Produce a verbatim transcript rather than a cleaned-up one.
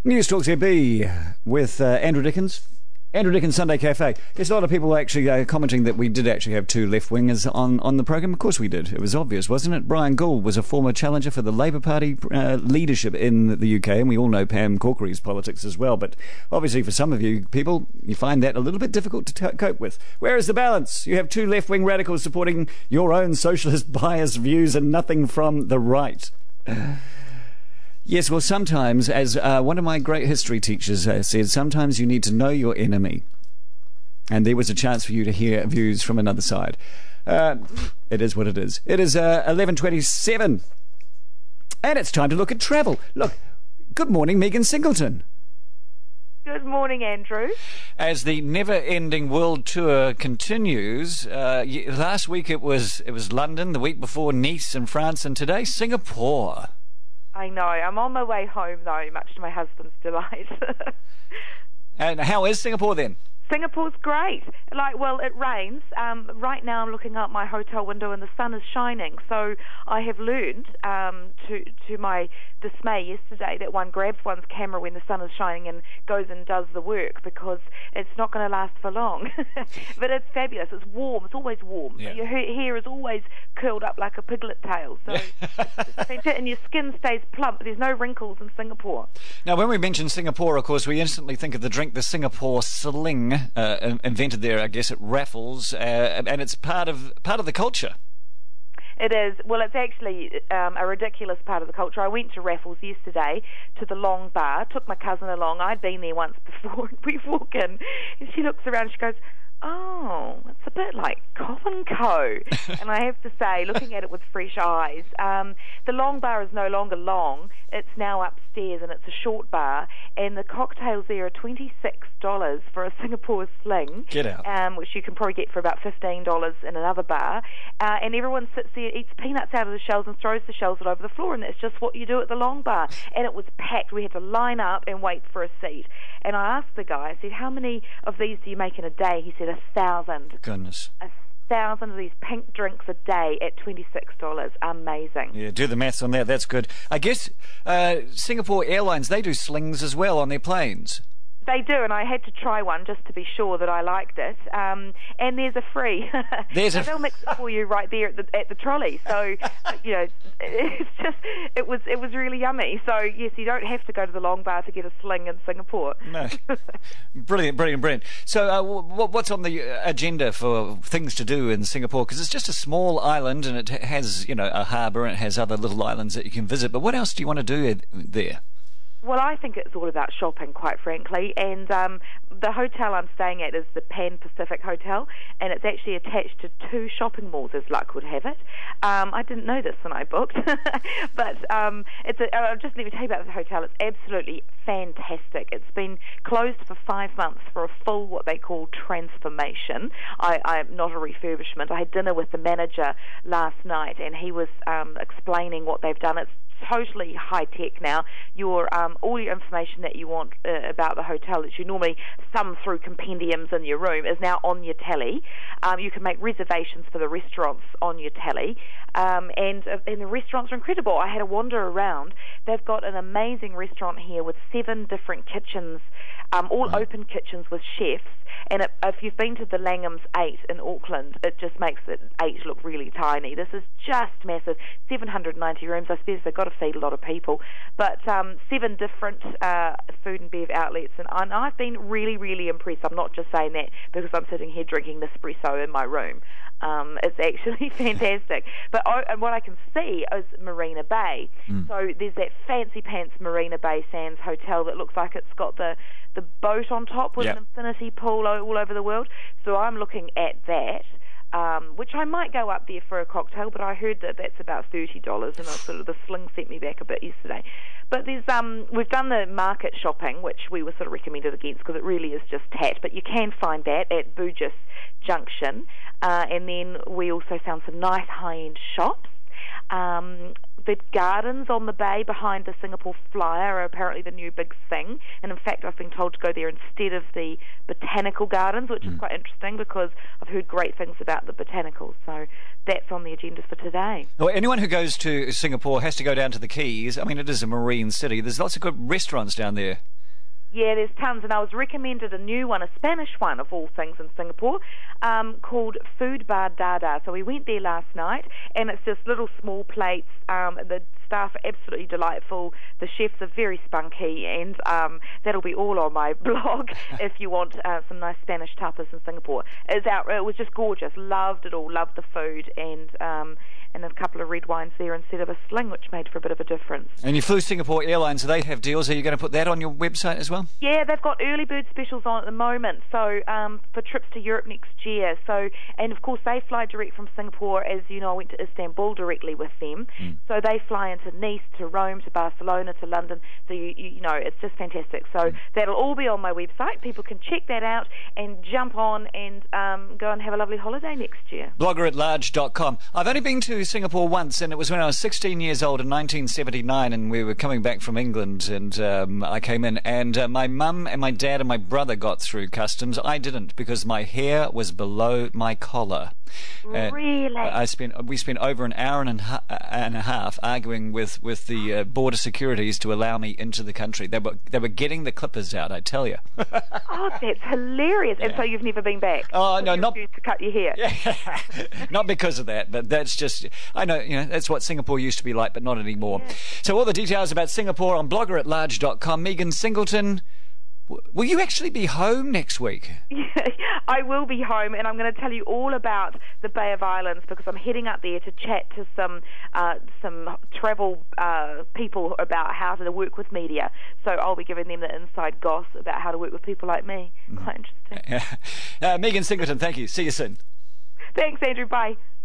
News Talk Z B with uh, Andrew Dickens. Andrew Dickens Sunday Cafe. There's a lot of people actually uh, commenting that we did actually have two left-wingers on, on the program. Of course we did. It was obvious, wasn't it? Brian Gould was a former challenger for the Labour Party uh, leadership in the U K, and we all know Pam Corkery's politics as well. But obviously for some of you people, you find that a little bit difficult to t- cope with. Where is the balance? You have two left-wing radicals supporting your own socialist biased views and nothing from the right. Yes, well, sometimes, as uh, one of my great history teachers uh, said, sometimes you need to know your enemy. And there was a chance for you to hear views from another side. Uh, it is what it is. It is uh, eleven twenty-seven. And it's time to look at travel. Look, good morning, Megan Singleton. Good morning, Andrew. As the never-ending world tour continues, uh, last week it was it was London, the week before Nice in France, and today Singapore. I know. I'm on my way home, though, much to my husband's delight. And how is Singapore, then? Singapore's great. Like, well, it rains. Um, right now I'm looking out my hotel window and the sun is shining. So I have learned, um, to to my dismay yesterday, that one grabs one's camera when the sun is shining and goes and does the work, because it's not going to last for long. But it's fabulous. It's warm. It's always warm. Yeah. Your hair is always curled up like a piglet tail. So it's, it's fantastic. And your skin stays plump. There's no wrinkles in Singapore. Now, when we mention Singapore, of course, we instantly think of the drink, the Singapore Sling. Uh, invented there, I guess, at Raffles, uh, and it's part of part of the culture. It is. Well, it's actually um, a ridiculous part of the culture. I went to Raffles yesterday to the Long Bar, took my cousin along. I'd been there once before, and we walk in, and she looks around and she goes, "Oh, it's a bit like Cop and Co." And I have to say, looking at it with fresh eyes, um, the Long Bar is no longer long. It's now upstairs, and it's a short bar, and the cocktails there are twenty-six dollars for a Singapore Sling. Get out. Um, which you can probably get for about fifteen dollars in another bar. Uh, and everyone sits there, eats peanuts out of the shells and throws the shells all over the floor, and that's just what you do at the Long Bar. And it was packed. We had to line up and wait for a seat. And I asked the guy, I said, "How many of these do you make in a day?" He said, a thousand. Goodness. A thousand of these pink drinks a day at twenty-six dollars. Amazing. Yeah, do the maths on that. That's good. I guess uh, Singapore Airlines, they do slings as well on their planes. They do, and I had to try one just to be sure that I liked it. Um, and there's a free. There's a. They'll mix it for you right there at the at the trolley. So you know, it's just it was it was really yummy. So yes, you don't have to go to the Long Bar to get a sling in Singapore. No, brilliant, brilliant, brilliant. So uh, w- what's on the agenda for things to do in Singapore? Because it's just a small island, and it has, you know, a harbour, and it has other little islands that you can visit. But what else do you want to do there? Well, I think it's all about shopping, quite frankly, and um, the hotel I'm staying at is the Pan Pacific Hotel, and it's actually attached to two shopping malls, as luck would have it. Um, I didn't know this when I booked, but um, it's a, uh, just let me tell you about the hotel. It's absolutely fantastic. It's been closed for five months for a full, what they call, transformation. I, I'm not a refurbishment. I had dinner with the manager last night, and he was um, explaining what they've done. It's totally high tech now. Your um, all your information that you want uh, about the hotel that you normally thumb through compendiums in your room is now on your telly. Um, you can make reservations for the restaurants on your telly, um, and uh, and the restaurants are incredible. I had a wander around. They've got an amazing restaurant here with seven different kitchens, um, all open kitchens with chefs. And it, if you've been to the Langham's eight in Auckland, it just makes it eight look really tiny. This is just massive. seven hundred ninety rooms. I suppose they've got to feed a lot of people. But um, seven different uh, food and bev outlets. And, and I've been really, really impressed. I'm not just saying that because I'm sitting here drinking Nespresso in my room. Um, it's actually fantastic. But oh, and what I can see is Marina Bay. Mm. So there's that fancy pants Marina Bay Sands hotel that looks like it's got the, the boat on top with yep. an infinity pool all over the world. So I'm looking at that. Um, which I might go up there for a cocktail, but I heard that that's about thirty dollars, and I sort of the sling sent me back a bit yesterday. But there's um, we've done the market shopping, which we were sort of recommended against because it really is just tat, but you can find that at Bugis Junction, uh, and then we also found some nice high-end shops. Um, the gardens on the bay behind the Singapore Flyer are apparently the new big thing, and in fact I've been told to go there instead of the botanical gardens, which mm. is quite interesting because I've heard great things about the botanicals. So that's on the agenda for today. Well, anyone who goes to Singapore has to go down to the Keys. I mean, it is a marine city. There's lots of good restaurants down there. Yeah, there's tons, and I was recommended a new one, a Spanish one of all things in Singapore, um, called Food Bar Dada. So we went there last night, and it's just little small plates. Um, the staff are absolutely delightful. The chefs are very spunky, and um, that'll be all on my blog if you want uh, some nice Spanish tapas in Singapore. It's out, it was just gorgeous. Loved it all. Loved the food, and um, and a couple of red wines there instead of a sling, which made for a bit of a difference. And you flew Singapore Airlines, so they have deals. Are you going to put that on your website as well? Yeah, they've got early bird specials on at the moment, so um, for trips to Europe next year. So, and of course they fly direct from Singapore. As you know, I went to Istanbul directly with them. Mm. So they fly into Nice, to Rome, to Barcelona, to London. So you, you, you know, it's just fantastic. So mm. that'll all be on my website. People can check that out and jump on and um, go and have a lovely holiday next year. blogger at large dot com. I've only been to Singapore once, and it was when I was sixteen years old in nineteen seventy-nine, and we were coming back from England, and um, I came in, and uh, my mum and my dad and my brother got through customs. I didn't, because my hair was below my collar. Really? Uh, I spent we spent over an hour and a, and a half arguing with with the uh, border securities to allow me into the country. They were they were getting the clippers out, I tell you. Oh, that's hilarious! Yeah. And so you've never been back? Oh no, not to cut your hair. Yeah. Not because of that, but that's just I know you know that's what Singapore used to be like, but not anymore. Yeah. So all the details about Singapore on blogger at large dot com. Megan Singleton. Will you actually be home next week? Yeah, I will be home, and I'm going to tell you all about the Bay of Islands, because I'm heading up there to chat to some uh, some travel uh, people about how to work with media. So I'll be giving them the inside goss about how to work with people like me. Mm. Quite interesting. uh, Megan Singleton, thank you. See you soon. Thanks, Andrew. Bye.